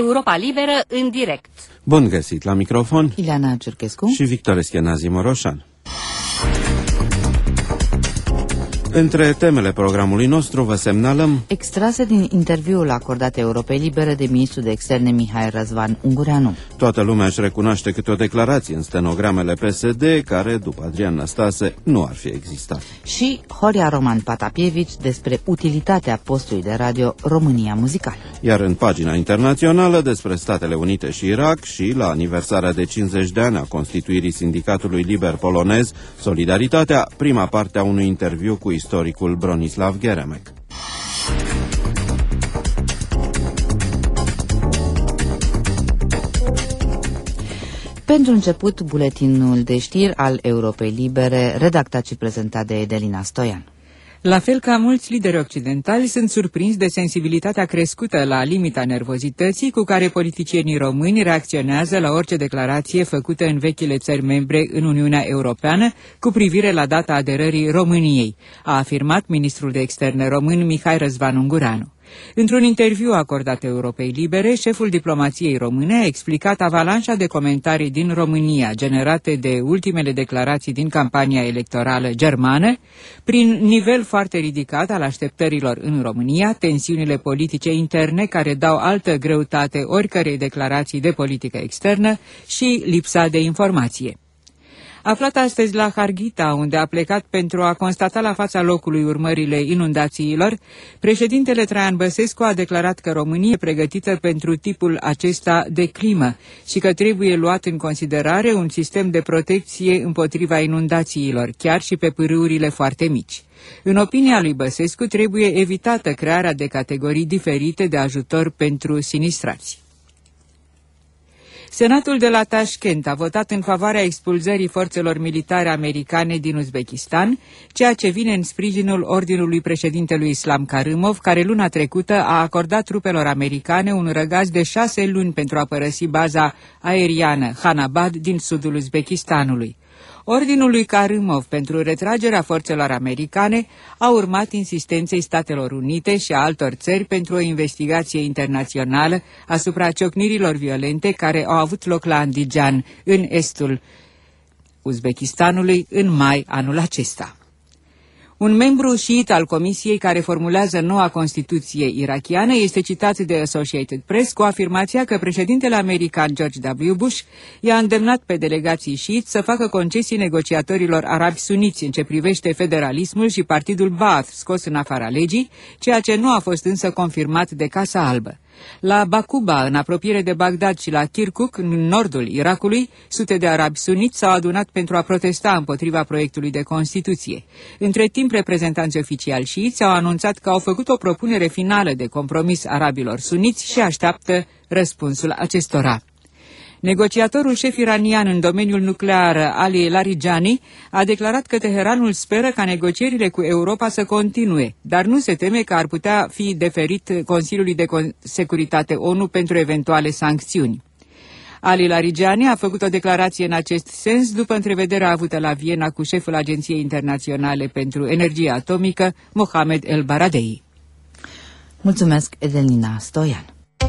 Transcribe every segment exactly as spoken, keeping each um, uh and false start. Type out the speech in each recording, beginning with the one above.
Europa Liberă în direct. Bun găsit la microfon Ileana Ciurchescu și Victor Eschenazi Moroșan. Între temele programului nostru vă semnalăm extrase din interviul acordat Europei Libere de ministrul de externe Mihai Răzvan Ungureanu. Toată lumea își recunoaște câte o declarație în stenogramele P S D care, după Adrian Năstase, nu ar fi existat. Și Horia Roman Patapievici despre utilitatea postului de radio România Muzicală. Iar în pagina internațională despre Statele Unite și Irak și la aniversarea de cincizeci de ani a constituirii Sindicatului Liber Polonez, Solidaritatea, prima parte a unui interviu cu istoricul Bronislav Geremek. Pentru început, buletinul de știri al Europei Libere, redactat și prezentat de Edelina Stoian. La fel ca mulți lideri occidentali, sunt surprinși de sensibilitatea crescută la limita nervozității cu care politicienii români reacționează la orice declarație făcută în vechile țări membre în Uniunea Europeană cu privire la data aderării României, a afirmat ministrul de externe român Mihai Răzvan Ungureanu. Într-un interviu acordat Europei Libere, șeful diplomației române a explicat avalanșa de comentarii din România generate de ultimele declarații din campania electorală germană, prin nivel foarte ridicat al așteptărilor în România, tensiunile politice interne care dau altă greutate oricărei declarații de politică externă și lipsa de informație. Aflat astăzi la Harghita, unde a plecat pentru a constata la fața locului urmările inundațiilor, președintele Traian Băsescu a declarat că România e pregătită pentru tipul acesta de climă și că trebuie luat în considerare un sistem de protecție împotriva inundațiilor, chiar și pe pârâurile foarte mici. În opinia lui Băsescu, trebuie evitată crearea de categorii diferite de ajutor pentru sinistrați. Senatul de la Tashkent a votat în favoarea expulzării forțelor militare americane din Uzbekistan, ceea ce vine în sprijinul ordinului președintelui Islam Karımov, care luna trecută a acordat trupelor americane un răgaz de șase luni pentru a părăsi baza aeriană Hanabad din sudul Uzbekistanului. Ordinul lui Karımov pentru retragerea forțelor americane a urmat insistenței Statelor Unite și a altor țări pentru o investigație internațională asupra ciocnirilor violente care au avut loc la Andijan, în estul Uzbekistanului, în mai anul acesta. Un membru șiit al comisiei care formulează noua Constituție irakiană este citat de Associated Press cu afirmația că președintele american George W. Bush i-a îndemnat pe delegații șiiți să facă concesii negociatorilor arabi suniți în ce privește federalismul și partidul Baath scos în afara legii, ceea ce nu a fost însă confirmat de Casa Albă. La Bakuba, în apropiere de Bagdad, și la Kirkuk, în nordul Irakului, sute de arabi suniți s-au adunat pentru a protesta împotriva proiectului de Constituție. Între timp, reprezentanți oficiali șiiți au anunțat că au făcut o propunere finală de compromis arabilor suniți și așteaptă răspunsul acestora. Negociatorul șef iranian în domeniul nuclear, Ali Larijani, a declarat că Teheranul speră ca negocierile cu Europa să continue, dar nu se teme că ar putea fi deferit Consiliului de Securitate O N U pentru eventuale sancțiuni. Ali Larijani a făcut o declarație în acest sens după întrevederea avută la Viena cu șeful Agenției Internaționale pentru Energie Atomică, Mohamed El Baradei. Mulțumesc, Edelina Stoian.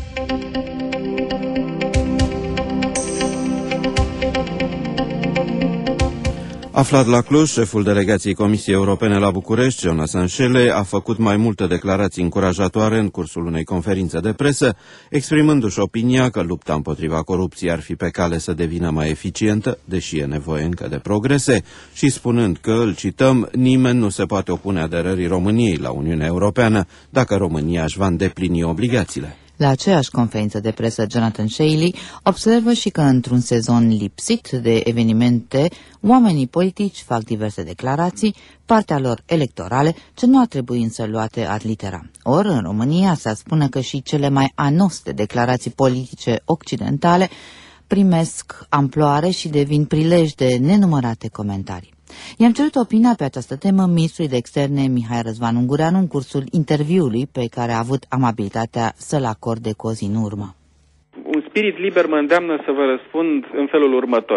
Aflat la Cluj, șeful delegației Comisiei Europene la București, Jonas Anșele, a făcut mai multe declarații încurajatoare în cursul unei conferințe de presă, exprimându-și opinia că lupta împotriva corupției ar fi pe cale să devină mai eficientă, deși e nevoie încă de progrese, și spunând că, îl cităm, nimeni nu se poate opune aderării României la Uniunea Europeană dacă România își va îndeplini obligațiile. La aceeași conferință de presă, Jonathan Shelley observă și că într-un sezon lipsit de evenimente, oamenii politici fac diverse declarații, partea lor electorale, ce nu ar trebui însă luate ad litera. Ori, în România, se spune că și cele mai anoste declarații politice occidentale primesc amploare și devin prilej de nenumărate comentarii. I-am cerut opinia pe această temă ministrului de externe Mihai Răzvan Ungureanu în cursul interviului pe care a avut amabilitatea să-l acorde cu o zi în urmă. Un spirit liber mă îndeamnă să vă răspund în felul următor.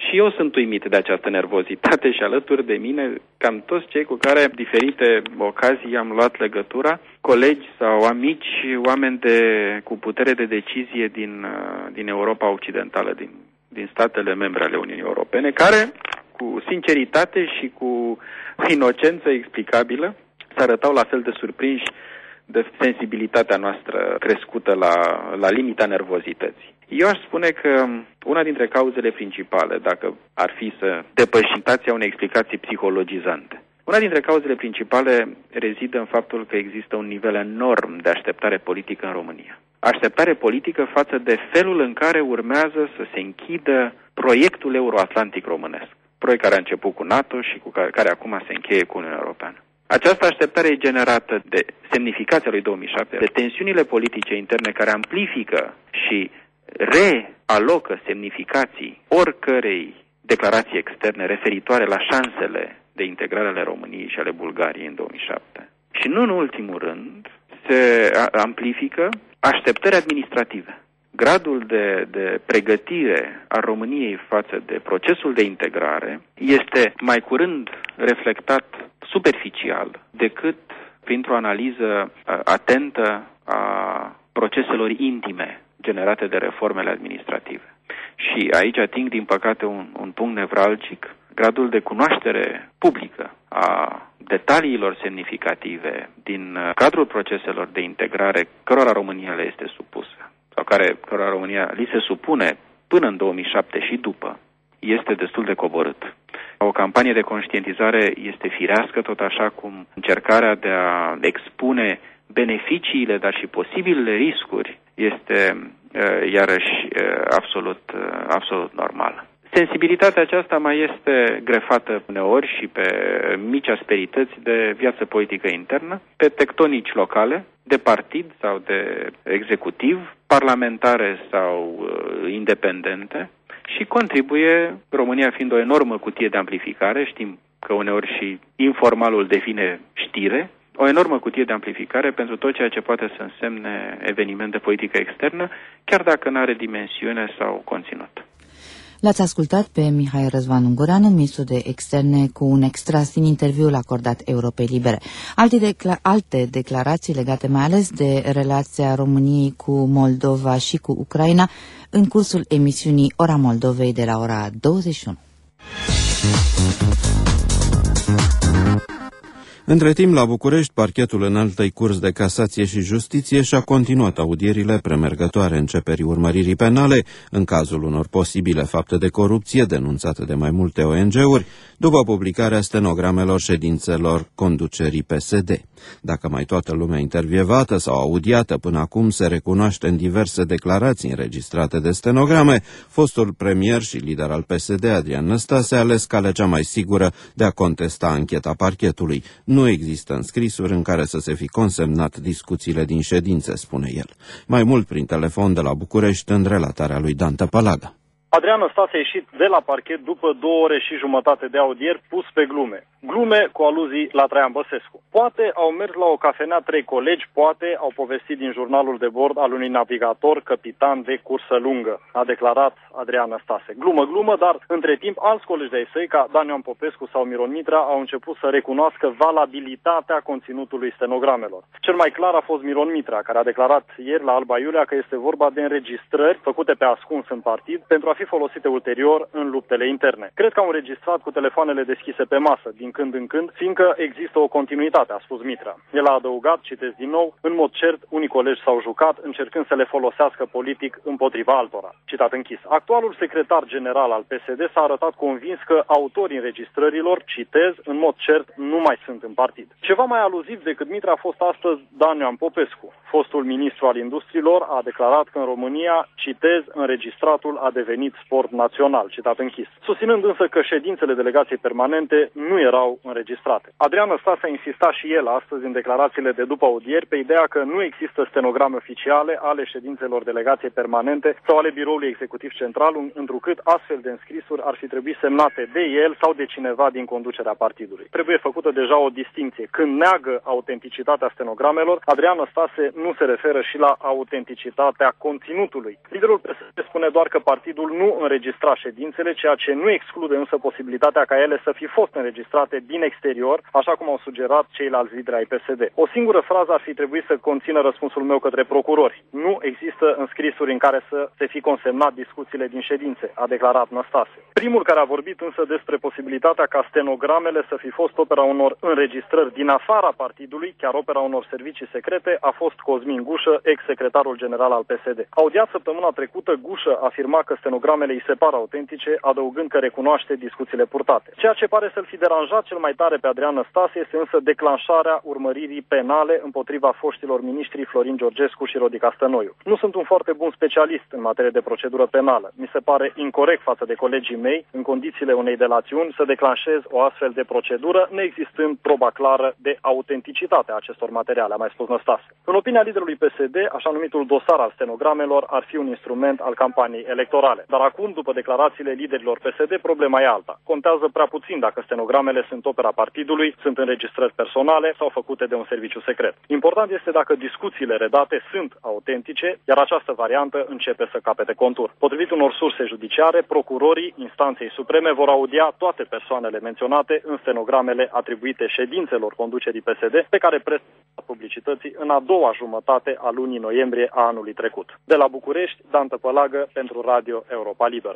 Și eu sunt uimit de această nervozitate și alături de mine cam toți cei cu care diferite ocazii am luat legătura, colegi sau amici, oameni de, cu putere de decizie din, din Europa Occidentală, din, din statele membre ale Uniunii Europene, care cu sinceritate și cu inocență explicabilă se arătau la fel de surprinși de sensibilitatea noastră crescută la, la limita nervozității. Eu aș spune că una dintre cauzele principale, dacă ar fi să depășim tația unei explicații psihologizante, una dintre cauzele principale rezidă în faptul că există un nivel enorm de așteptare politică în România. Așteptare politică față de felul în care urmează să se închidă proiectul euroatlantic românesc. Proiect care a început cu NATO și cu care, care acum se încheie cu Uniunea Europeană. Această așteptare e generată de semnificația lui două mii șapte, de tensiunile politice interne care amplifică și realocă semnificații oricărei declarații externe referitoare la șansele de integrare ale României și ale Bulgariei în două mii șapte. Și nu în ultimul rând se amplifică așteptări administrative. Gradul de, de pregătire a României față de procesul de integrare este mai curând reflectat superficial decât printr-o analiză atentă a proceselor intime generate de reformele administrative. Și aici ating, din păcate, un, un punct nevralgic, gradul de cunoaștere publică a detaliilor semnificative din cadrul proceselor de integrare cărora România le este supusă, sau care, cărora România li se supune până în două mii șapte și după, este destul de coborât. O campanie de conștientizare este firească, tot așa cum încercarea de a expune beneficiile, dar și posibilele riscuri este iarăși absolut, absolut normală. Sensibilitatea aceasta mai este grefată uneori și pe mici asperități de viață politică internă, pe tectonici locale, de partid sau de executiv, parlamentare sau uh, independente, și contribuie, România fiind o enormă cutie de amplificare, știm că uneori și informalul devine știre, o enormă cutie de amplificare pentru tot ceea ce poate să însemne eveniment de politică externă, chiar dacă nu are dimensiune sau conținut. L-ați ascultat pe Mihai Răzvan Ungureanu, ministru de externe, cu un extras din interviul acordat Europei Libere. Alte, decla- alte declarații legate mai ales de relația României cu Moldova și cu Ucraina în cursul emisiunii Ora Moldovei de la ora douăzeci și unu. Între timp, la București, parchetul Înaltei Curți de Casație și Justiție și-a continuat audierile premergătoare începerii urmăririi penale în cazul unor posibile fapte de corupție denunțate de mai multe O N G-uri, după publicarea stenogramelor ședințelor conducerii P S D. Dacă mai toată lumea intervievată sau audiată până acum se recunoaște în diverse declarații înregistrate de stenograme, fostul premier și lider al P S D, Adrian Năstase, a ales calea cea mai sigură de a contesta ancheta parchetului. Nu există înscrisuri în care să se fi consemnat discuțiile din ședințe, spune el. Mai mult prin telefon de la București, în relatarea lui Dan Tăpălaga. Adrian Năstase a ieșit de la parchet după două ore și jumătate de audieri pus pe glume. Glume cu aluzii la Traian Băsescu. Poate au mers la o cafenea trei colegi, poate au povestit din jurnalul de bord al unui navigator capitan de cursă lungă, a declarat Adrian Năstase. Glumă, glumă, dar între timp alți colegi de-ai săi, ca Daniel Popescu sau Miron Mitra, au început să recunoască valabilitatea conținutului stenogramelor. Cel mai clar a fost Miron Mitra, care a declarat ieri la Alba Iulia că este vorba de înregistrări făcute pe ascuns în partid pentru a fi folosite ulterior în luptele interne. Cred că au înregistrat cu telefoanele deschise pe masă, din când în când, fiindcă există o continuitate, a spus Mitra. El a adăugat, citesc din nou, în mod cert, unii colegi s-au jucat încercând să le folosească politic împotriva altora. Citat închis. Actualul secretar general al P S D s-a arătat convins că autorii înregistrărilor, citez, în mod cert, nu mai sunt în partid. Ceva mai aluziv decât Mitra a fost astăzi Daniel Popescu. Fostul ministru al industriilor a declarat că în România, citez, înregistratul a devenit sport național, citat închis. Susținând însă că ședințele delegației permanente nu erau înregistrate. Adrian Năstase a insistat și el astăzi în declarațiile de după audieri pe ideea că nu există stenograme oficiale ale ședințelor delegației permanente sau ale biroului executiv central, întrucât astfel de înscrisuri ar fi trebuit semnate de el sau de cineva din conducerea partidului. Trebuie făcută deja o distinție. Când neagă autenticitatea stenogramelor, Adrian Năstase nu se referă și la autenticitatea conținutului. Liderul P S D spune doar că partidul nu nu înregistra ședințele, ceea ce nu exclude însă posibilitatea ca ele să fi fost înregistrate din exterior, așa cum au sugerat ceilalți lideri ai P S D. O singură frază ar fi trebuit să conțină răspunsul meu către procurori. Nu există înscrisuri în care să se fi consemnat discuțiile din ședințe, a declarat Năstase. Primul care a vorbit însă despre posibilitatea ca stenogramele să fi fost opera unor înregistrări din afara partidului, chiar opera unor servicii secrete, a fost Cosmin Gușă, ex-secretarul general al P S D. Audiat săptămâna trecută, Gușă afirma că stenogramele îi se par autentice, adăugând că recunoaște discuțiile purtate. Ceea ce pare să-l fi deranjat cel mai tare pe Adrian Năstase este însă declanșarea urmăririi penale împotriva foștilor miniștri Florin Georgescu și Rodica Stănoiu. Nu sunt un foarte bun specialist în materie de procedură penală. Mi se pare incorect față de colegii mei, în condițiile unei delațiuni, să declanșez o astfel de procedură, neexistând proba clară de autenticitate a acestor materiale, a mai spus Năstase. În opinia liderului P S D, așa numitul dosar al stenogramelor ar fi un instrument al campaniei electorale. Dar acum, după declarațiile liderilor P S D, problema e alta. Contează prea puțin dacă stenogramele sunt opera partidului, sunt înregistrări personale sau făcute de un serviciu secret. Important este dacă discuțiile redate sunt autentice, iar această variantă începe să capete contur. Potrivit unor surse judiciare, procurorii instanței supreme vor audia toate persoanele menționate în stenogramele atribuite ședințelor conducerii P S D, pe care presă publicității în a doua jumătate a lunii noiembrie a anului trecut. De la București, Dan Tăpălagă pentru Radio Europa Liberă.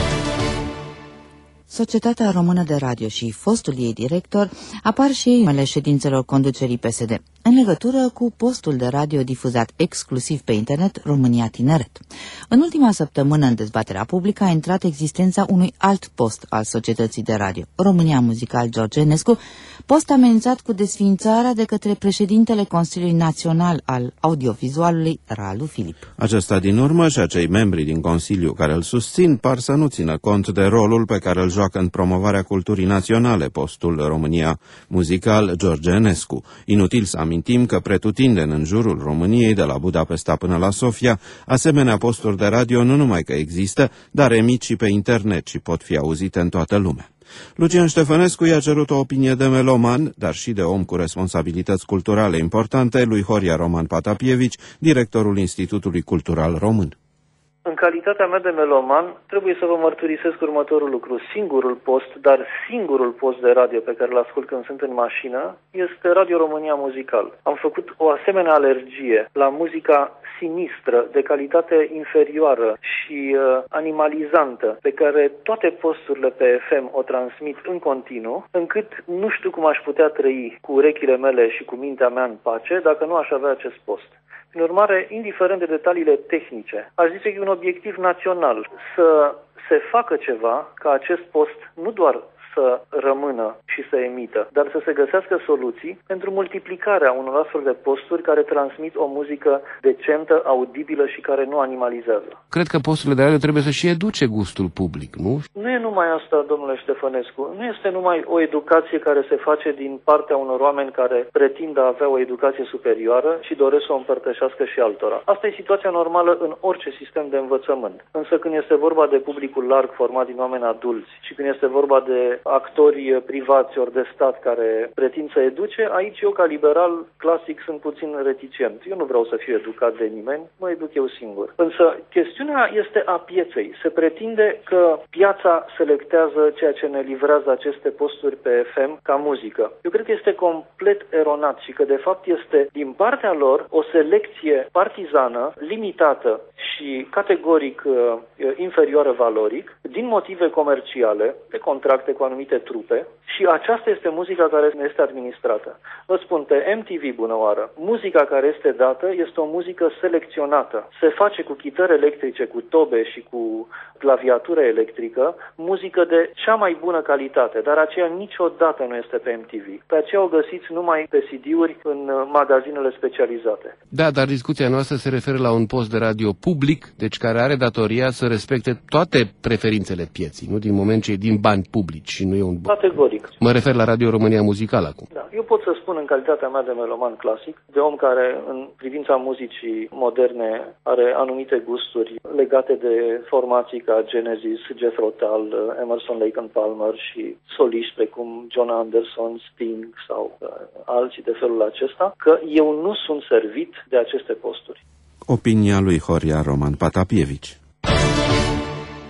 Societatea Română de Radio și fostul ei director apar și ei numele ședințelor conducerii P S D, în legătură cu postul de radio difuzat exclusiv pe internet România Tineret. În ultima săptămână, în dezbaterea publică, a intrat existența unui alt post al societății de radio, România Muzical George Enescu, post amenințat cu desființarea de către președintele Consiliului Național al Audiovizualului, Radu Filip. Acesta din urmă și acei membri din Consiliu care îl susțin par să nu țină cont de rolul pe care îl joacă în promovarea culturii naționale postul România Muzical George Enescu. Inutil să amintim că pretutindeni în jurul României, de la Budapesta până la Sofia, asemenea posturi de radio nu numai că există, dar emit și pe internet și pot fi auzite în toată lumea. Lucian Ștefănescu i-a cerut o opinie de meloman, dar și de om cu responsabilități culturale importante, lui Horia Roman Patapievici, directorul Institutului Cultural Român. În calitatea mea de meloman, trebuie să vă mărturisesc următorul lucru. Singurul post, dar singurul post de radio pe care îl ascult când sunt în mașină, este Radio România Muzical. Am făcut o asemenea alergie la muzica sinistră, de calitate inferioară și uh, animalizantă, pe care toate posturile pe F M o transmit în continuu, încât nu știu cum aș putea trăi cu urechile mele și cu mintea mea în pace dacă nu aș avea acest post. Prin urmare, indiferent de detaliile tehnice, aș zice că e un obiectiv național să se facă ceva ca acest post nu doar să rămână și să emită, dar să se găsească soluții pentru multiplicarea unor astfel de posturi care transmit o muzică decentă, audibilă și care nu animalizează. Cred că posturile de radio trebuie să și educe gustul public, nu? Nu e numai asta, domnule Ștefănescu. Nu este numai o educație care se face din partea unor oameni care pretind a avea o educație superioară și doresc să o împărtășească și altora. Asta e situația normală în orice sistem de învățământ. Însă când este vorba de publicul larg format din oameni adulți și când este vorba de actori privați ori de stat care pretind să educe, aici eu ca liberal clasic sunt puțin reticent. Eu nu vreau să fiu educat de nimeni, mă educ eu singur. Însă chestiunea este a pieței. Se pretinde că piața selectează ceea ce ne livrează aceste posturi pe F M ca muzică. Eu cred că este complet eronat și că de fapt este din partea lor o selecție partizană, limitată și categoric uh, inferioară valoric, din motive comerciale, de contracte cu anumite trupe, și aceasta este muzica care ne este administrată. Vă spun, pe M T V, bună oară, muzica care este dată este o muzică selecționată. Se face cu chitări electrice, cu tobe și cu claviatură electrică, muzică de cea mai bună calitate, dar aceea niciodată nu este pe M T V. Pe aceea o găsiți numai pe C D-uri în magazinele specializate. Da, dar discuția noastră se referă la un post de radio public, deci care are datoria să respecte toate preferințele pieții, nu din moment ce e din bani publici și nu e un... Categoric. Mă refer la Radio România Muzical acum. Da, eu pot să spun în calitatea mea de meloman clasic, de om care în privința muzicii moderne are anumite gusturi legate de formații ca Genesis, Jethro Tull, Emerson, Lake and Palmer și soliști precum John Anderson, Sting sau uh, alții de felul acesta, că eu nu sunt servit de aceste posturi. Opinia lui Horia Roman Patapievici.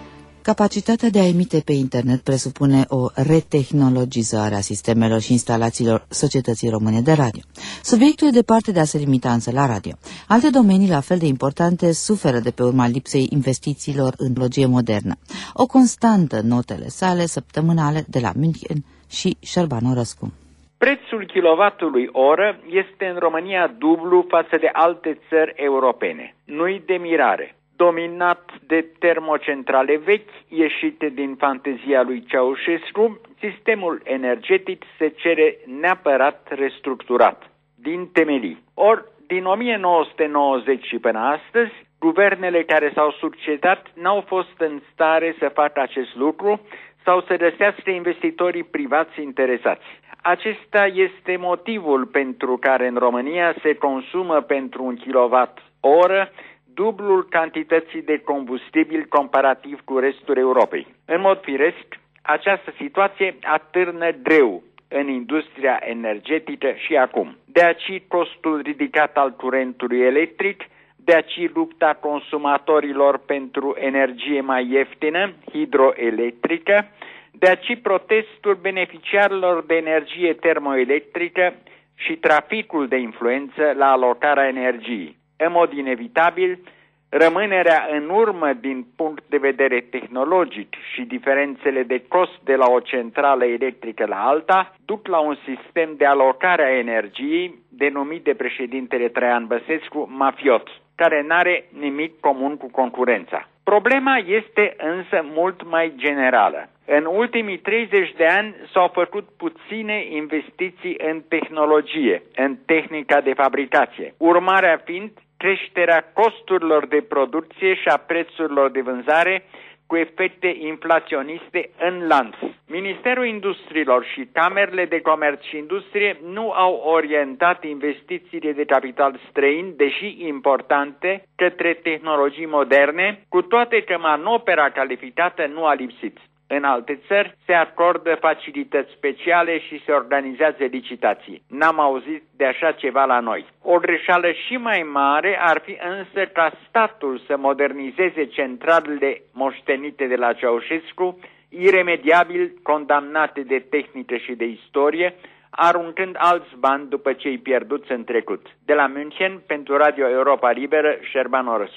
Capacitatea de a emite pe internet presupune o retehnologizare a sistemelor și instalațiilor Societății Române de Radio. Subiectul e departe de a se limita însă la radio. Alte domenii la fel de importante suferă de pe urma lipsei investițiilor în tehnologie modernă. O constantă notele sale săptămânale de la München și Șerban Orăscu. Prețul kilowattului oră este în România dublu față de alte țări europene. Nu-i de mirare. Dominat de termocentrale vechi, ieșite din fantezia lui Ceaușescu, sistemul energetic se cere neapărat restructurat, din temelii. Ori, din o mie nouă sute nouăzeci și până astăzi, guvernele care s-au succedat n-au fost în stare să facă acest lucru sau să găsească investitorii privați interesați. Acesta este motivul pentru care în România se consumă pentru un kilowatt oră dublul cantității de combustibil comparativ cu restul Europei. În mod firesc, această situație atârnă greu în industria energetică și acum. De aici costul ridicat al curentului electric, de aici lupta consumatorilor pentru energie mai ieftină, hidroelectrică, de aici protestul beneficiarilor de energie termoelectrică și traficul de influență la alocarea energiei. În mod inevitabil, rămânerea în urmă din punct de vedere tehnologic și diferențele de cost de la o centrală electrică la alta duc la un sistem de alocare a energiei denumit de președintele Traian Băsescu mafiot, care n-are nimic comun cu concurența. Problema este însă mult mai generală. În ultimii treizeci de ani s-au făcut puține investiții în tehnologie, în tehnica de fabricație, urmarea fiind creșterea costurilor de producție și a prețurilor de vânzare cu efecte inflaționiste în lanț. Ministerul Industriilor și Camerele de Comerț și Industrie nu au orientat investițiile de capital străin, deși importante, către tehnologii moderne, cu toate că manopera calificată nu a lipsit. În alte țări se acordă facilități speciale și se organizează licitații. N-am auzit de așa ceva la noi. O greșeală și mai mare ar fi însă ca statul să modernizeze centralele moștenite de la Ceaușescu, iremediabil condamnate de tehnică și de istorie, aruncând alți bani după cei pierduți în trecut. De la München, pentru Radio Europa Liberă, Șerban Orăscu.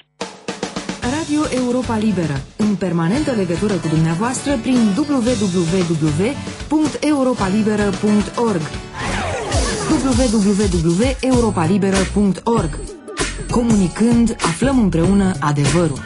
Radio Europa Liberă, în permanentă legătură cu dumneavoastră prin w w w punct europa liberă punct org w w w punct europa liberă punct org. Comunicând, aflăm împreună adevărul.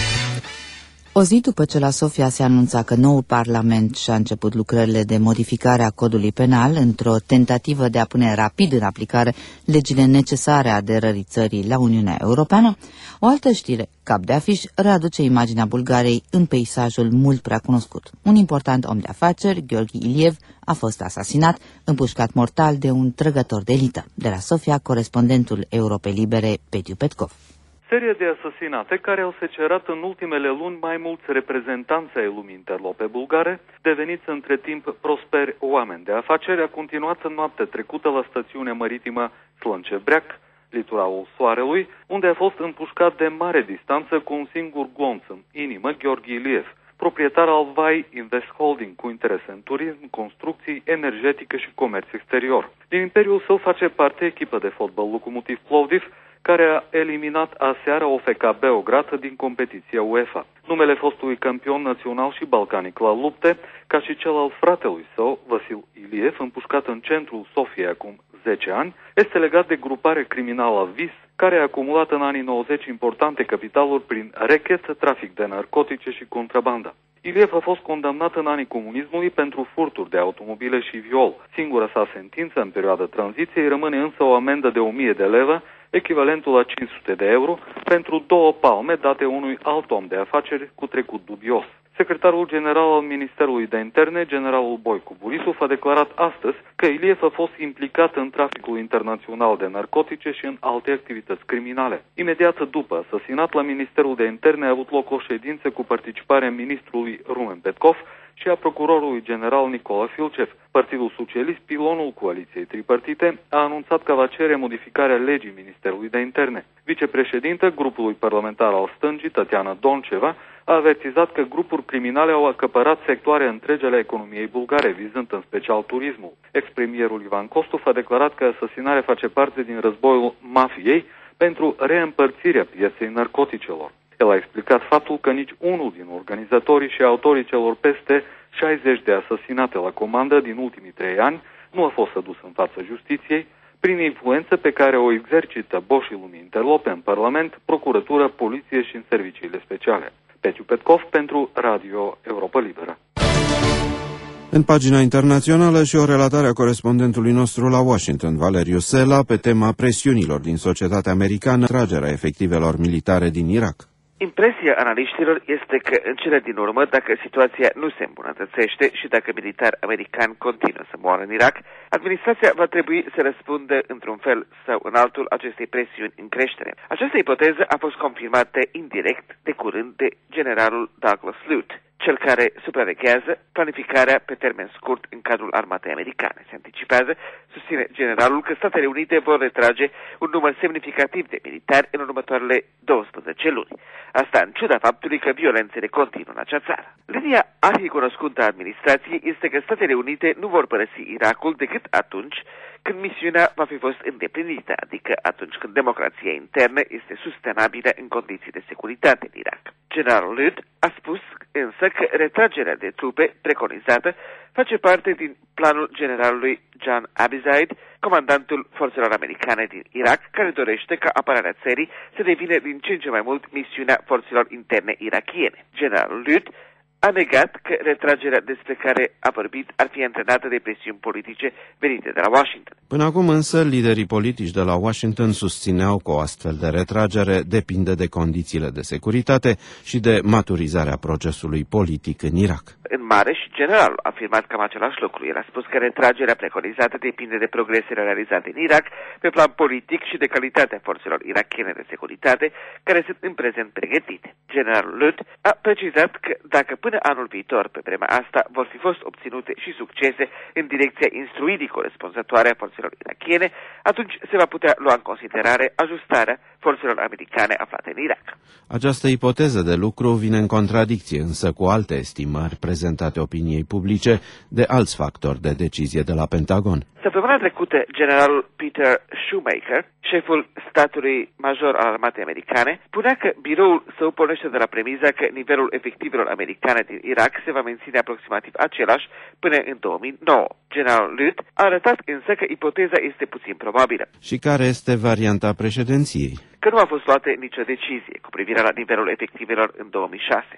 O zi după ce la Sofia se anunța că noul Parlament și-a început lucrările de modificare a codului penal într-o tentativă de a pune rapid în aplicare legile necesare aderării țării la Uniunea Europeană, o altă știre, cap de afiș, readuce imaginea Bulgariei în peisajul mult prea cunoscut. Un important om de afaceri, Gheorghe Iliev, a fost asasinat, împușcat mortal de un trăgător de elită. De la Sofia, corespondentul Europei Libere, Petiu Petkov. Serie de asasinate care au secerat în ultimele luni mai mulți reprezentanți ai lumii interlope bulgare, deveniți între timp prosperi oameni de afaceri, a continuat în noapte trecută la stațiunea maritimă Slăncebreac, litoralul Soarelui, unde a fost împușcat de mare distanță cu un singur glonț în inimă Gheorghe Iliev, proprietar al Vai Invest Holding cu interese în turism, construcții, energetică și comerț exterior. Din imperiul său face parte echipa de fotbal Lokomotiv Plovdiv, care a eliminat aseară O F K Beograd din competiția UEFA. Numele fostului campion național și balcanic la lupte, ca și cel al fratelui său, Vasil Iliev, împușcat în centrul Sofiei acum zece ani, este legat de grupare criminală Vis, care a acumulat în anii nouăzeci importante capitaluri prin rechet, trafic de narcotice și contrabanda. Iliev a fost condamnat în anii comunismului pentru furturi de automobile și viol. Singura sa sentință în perioada tranziției rămâne însă o amendă de o mie de leve, echivalentul la cinci sute de euro, pentru două palme date unui alt om de afaceri cu trecut dubios. Secretarul general al Ministerului de Interne, generalul Boicu Burisov, a declarat astăzi că Iliev a fost implicat în traficul internațional de narcotice și în alte activități criminale. Imediat după asasinat, la Ministerul de Interne a avut loc o ședință cu participarea ministrului Rumen Petkov și a procurorului general Nicola Filcev. Partidul Socialist, pilonul coaliției tripartite, a anunțat că va cere modificarea legii Ministerului de Interne. Vicepreședintă grupului parlamentar al stângii, Tatiana Donceva, a avertizat că grupuri criminale au acăpărat sectoare întregi ale economiei bulgare, vizând în special turismul. Ex-premierul Ivan Kostov a declarat că asasinarea face parte din războiul mafiei pentru reîmpărțirea pieței narcoticelor. El a explicat faptul că nici unul din organizatorii și autorii celor peste șaizeci de asasinate la comandă din ultimii trei ani nu a fost adus în fața justiției, prin influență pe care o exercită boșii lumii interlope în Parlament, procuratură, poliție și în serviciile speciale. Pețiu Petkov pentru Radio Europa Liberă. În pagina internațională și o relatare a corespondentului nostru la Washington, Valeriu Sela, pe tema presiunilor din societatea americană, tragerea efectivelor militare din Irak. Impresia analiștilor este că în cele din urmă, dacă situația nu se îmbunătățește și dacă militari americani continuă să moară în Irak, administrația va trebui să răspundă într-un fel sau în altul acestei presiuni în creștere. Această ipoteză a fost confirmată indirect de curând de generalul Douglas Lute, cel care supraveghează planificarea pe termen scurt în cadrul armatei americane. Se anticipează, susține generalul, că Statele Unite vor retrage un număr semnificativ de militari în următoarele douăsprezece luni. Asta în ciuda faptului că violențele continuă în acea țară. Linia arhicunoscută a administrației este că Statele Unite nu vor părăsi Irakul decât atunci când misiunea va fi fost îndeplinită, adică atunci când democrația internă este sustenabilă în condiții de securitate în Irak. Generalul Lute a spus însă că retragerea de trupe preconizată face parte din planul generalului John Abizade, comandantul forțelor americane din Irak, care dorește ca apărarea țării să devină din ce în ce mai mult misiunea forțelor interne irakiene. Generalul Lute a negat că retragerea despre care a vorbit ar fi antrenată de presiuni politice venite de la Washington. Până acum însă, liderii politici de la Washington susțineau că o astfel de retragere depinde de condițiile de securitate și de maturizarea procesului politic în Irak. În mare și generalul a afirmat cam același lucru. El a spus că retragerea preconizată depinde de progresele realizate în Irak pe plan politic și de calitatea forțelor irakiene de securitate care sunt în prezent pregătite. Generalul Lute a precizat că dacă până anul viitor, pe vremea asta, vor fi fost obținute și succese în direcția instruirii corespunzătoare a forțelor irakiene, atunci se va putea lua în considerare ajustarea forțelor americane aflate în Irak. Această ipoteză de lucru vine în contradicție însă cu alte estimări prezentate opiniei publice de alți factori de decizie de la Pentagon. Săptămâna trecută, generalul Peter Shoemaker, șeful statului major al armatei americane, spunea că biroul său pornește de la premiza că nivelul efectivelor americane din Irak se va menține aproximativ același până în două mii nouă. Generalul Lute a arătat însă că ipoteza este puțin probabilă. Și care este varianta președinției? Că nu a fost luată nicio decizie cu privire la nivelul efectivelor în două mii șase.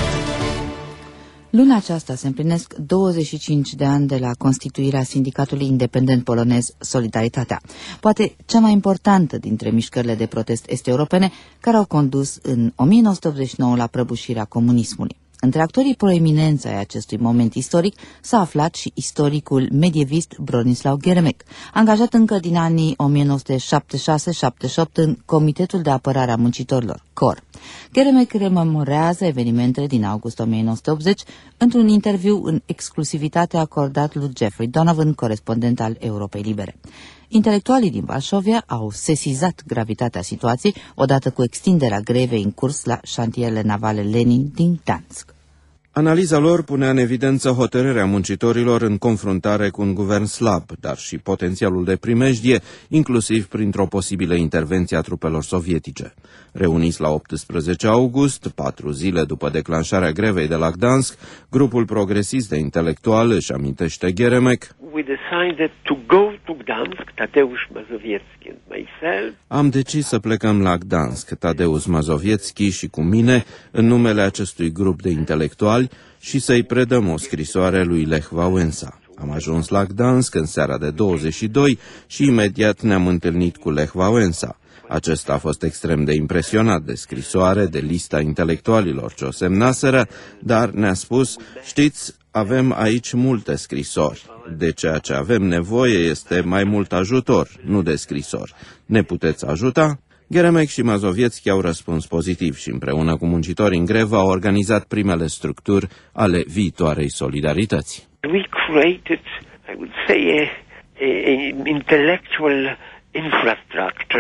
Luna aceasta se împlinesc douăzeci și cinci de ani de la constituirea sindicatului independent polonez Solidaritatea, poate cea mai importantă dintre mișcările de protest est-europene care au condus în o mie nouă sute optzeci și nouă la prăbușirea comunismului. Între actorii proeminenți ai acestui moment istoric s-a aflat și istoricul medievist Bronisław Geremek, angajat încă din anii o mie nouă sute șaptezeci și șase șaptezeci și opt în Comitetul de Apărare a Muncitorilor, C O R. Geremek rememorează evenimentele din august o mie nouă sute optzeci într-un interviu în exclusivitate acordat lui Jeffrey Donovan, corespondent al Europei Libere. Intelectualii din Varșovia au sesizat gravitatea situației odată cu extinderea grevei în curs la șantierele navale Lenin din Gdansk. Analiza lor punea în evidență hotărârea muncitorilor în confruntare cu un guvern slab, dar și potențialul de primejdie, inclusiv printr-o posibilă intervenție a trupelor sovietice. Reuniți la optsprezece august, patru zile după declanșarea grevei de la Gdansk, grupul progresist de intelectual, își amintește Geremek, We decided to go to Gdansk, Tadeusz Mazowiecki and myself. Am decis să plecăm la Gdansk, Tadeusz Mazowiecki și cu mine, în numele acestui grup de intelectuali, și să-i predăm o scrisoare lui Lech Wałęsa. Am ajuns la Gdansk în seara de douăzeci și doi și imediat ne-am întâlnit cu Lech Wałęsa. Acesta a fost extrem de impresionat de scrisoare, de lista intelectualilor ce o semnaseră, dar ne-a spus, știți, avem aici multe scrisori. De ceea ce avem nevoie este mai mult ajutor, nu de scrisori. Ne puteți ajuta? Geremek și Mazowiecki au răspuns pozitiv și împreună cu muncitorii în grevă au organizat primele structuri ale viitoarei solidarități. We created, I would say, a, a intellectual infrastructure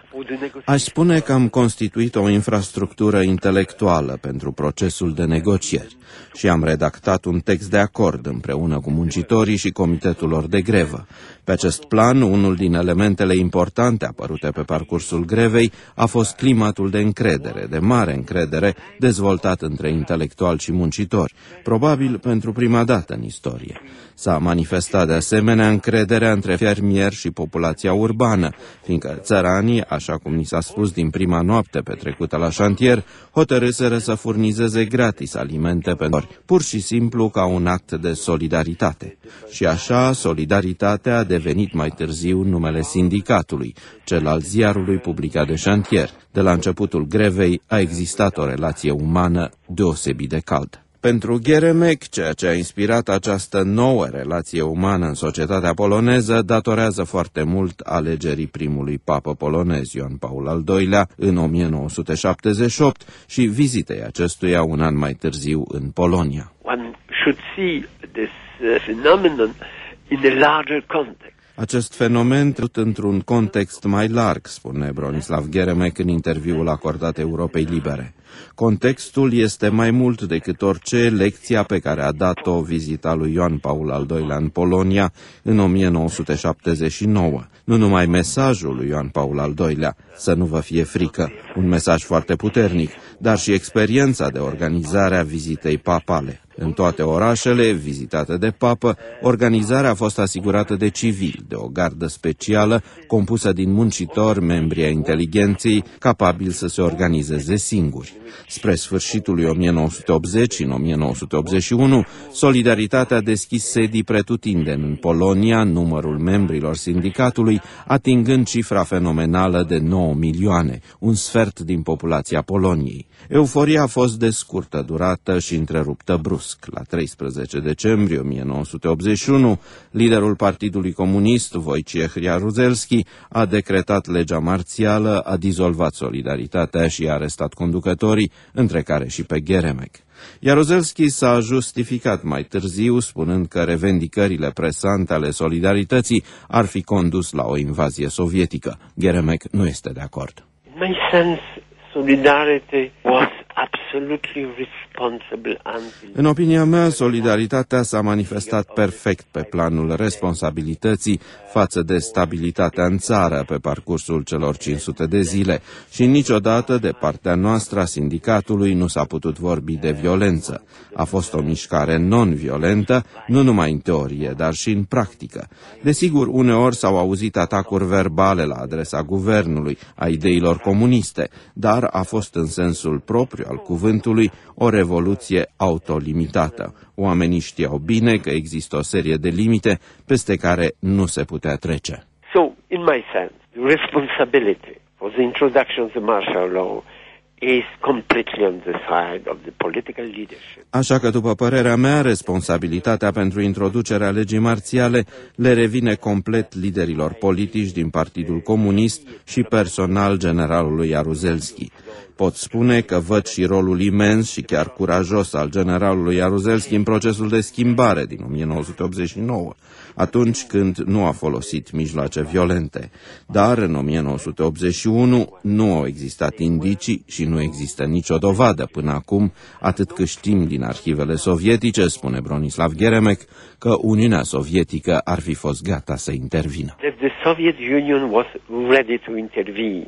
Aș spune că am constituit o infrastructură intelectuală pentru procesul de negocieri și am redactat un text de acord împreună cu muncitorii și comitetul lor de grevă. Pe acest plan, unul din elementele importante apărute pe parcursul grevei a fost climatul de încredere, de mare încredere, dezvoltat între intelectuali și muncitori, probabil pentru prima dată în istorie. S-a manifestat de asemenea încrederea între fermieri și populația urbană, fiindcă țăranii, așa cum ni s-a spus din prima noapte petrecută la șantier, hotărâseră să furnizeze gratis alimente pentru pur și simplu ca un act de solidaritate. Și așa, solidaritatea a devenit mai târziu numele sindicatului, cel al ziarului publicat de șantier. De la începutul grevei a existat o relație umană deosebit de caldă. Pentru Gheremek, ceea ce a inspirat această nouă relație umană în societatea poloneză datorează foarte mult alegerii primului papă polonez, Ioan Paul al doilea, în o mie nouă sute șaptezeci și opt și vizitei acestuia un an mai târziu în Polonia. One should see this phenomenon in a larger context. Acest fenomen trăit într-un context mai larg, spune Bronislav Gheremek în interviul acordat Europei Libere. Contextul este mai mult decât orice lecția pe care a dat-o vizita lui Ioan Paul al doilea în Polonia în o mie nouă sute șaptezeci și nouă. Nu numai mesajul lui Ioan Paul al doilea, să nu vă fie frică, un mesaj foarte puternic, dar și experiența de organizare a vizitei papale. În toate orașele vizitate de papă, organizarea a fost asigurată de civili, de o gardă specială compusă din muncitori, membri ai inteligenței, capabili să se organizeze singuri. Spre sfârșitul lui o mie nouă sute optzeci și în o mie nouă sute optzeci și unu, Solidaritatea a deschis sedii pretutindeni în Polonia, numărul membrilor sindicatului atingând cifra fenomenală de nouă milioane, un sfert din populația Poloniei. Euforia a fost de scurtă durată și întreruptă brusc. La treisprezece decembrie o mie nouă sute optzeci și unu, liderul Partidului Comunist, Wojciech Jaruzelski, a decretat legea marțială, a dizolvat Solidaritatea și a arestat conducătorii, între care și pe Gheremek. Jaruzelski s-a justificat mai târziu, spunând că revendicările presante ale Solidarității ar fi condus la o invazie sovietică. Gheremek nu este de acord. In my sense, solidarity was absolutely responsible until... În opinia mea, Solidaritatea s-a manifestat perfect pe planul responsabilității față de stabilitatea în țară pe parcursul celor cinci sute de zile și niciodată de partea noastră a sindicatului nu s-a putut vorbi de violență. A fost o mișcare non-violentă, nu numai în teorie, dar și în practică. Desigur, uneori s-au auzit atacuri verbale la adresa guvernului, a ideilor comuniste, dar a fost în sensul propriu al cuvântului o revoluție autolimitată. Oamenii știau bine că există o serie de limite peste care nu se putea trece. So, in my sense, the responsibility for the introduction of the martial law is completely on the side of the political leadership. Așa că, după părerea mea, responsabilitatea pentru introducerea legii marțiale le revine complet liderilor politici din Partidul Comunist și personal generalului Jaruzelski. Pot spune că văd și rolul imens și chiar curajos al generalului Jaruzelski în procesul de schimbare din o mie nouă sute optzeci și nouă, atunci când nu a folosit mijloace violente. Dar în o mie nouă sute optzeci și unu nu au existat indicii și nu există nicio dovadă până acum, atât cât știm din arhivele sovietice, spune Bronislav Gheremek, că Uniunea Sovietică ar fi fost gata să intervină. The Soviet Union was ready to intervene.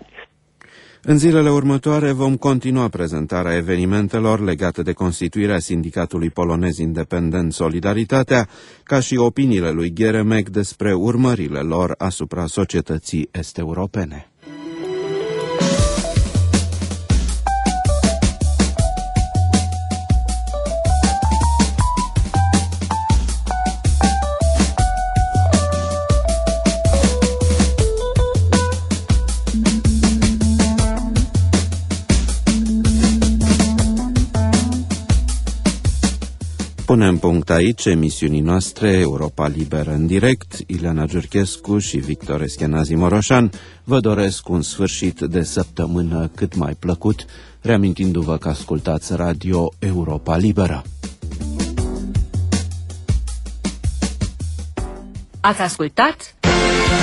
În zilele următoare vom continua prezentarea evenimentelor legate de constituirea sindicatului polonez independent Solidaritatea, ca și opiniile lui Gheremek despre urmările lor asupra societății est-europene. Punem punct aici emisiunii noastre Europa Liberă în direct. Ileana Giurchescu și Victor Eschenazi Moroșan vă doresc un sfârșit de săptămână cât mai plăcut, reamintindu-vă că ascultați Radio Europa Liberă. Ați ascultat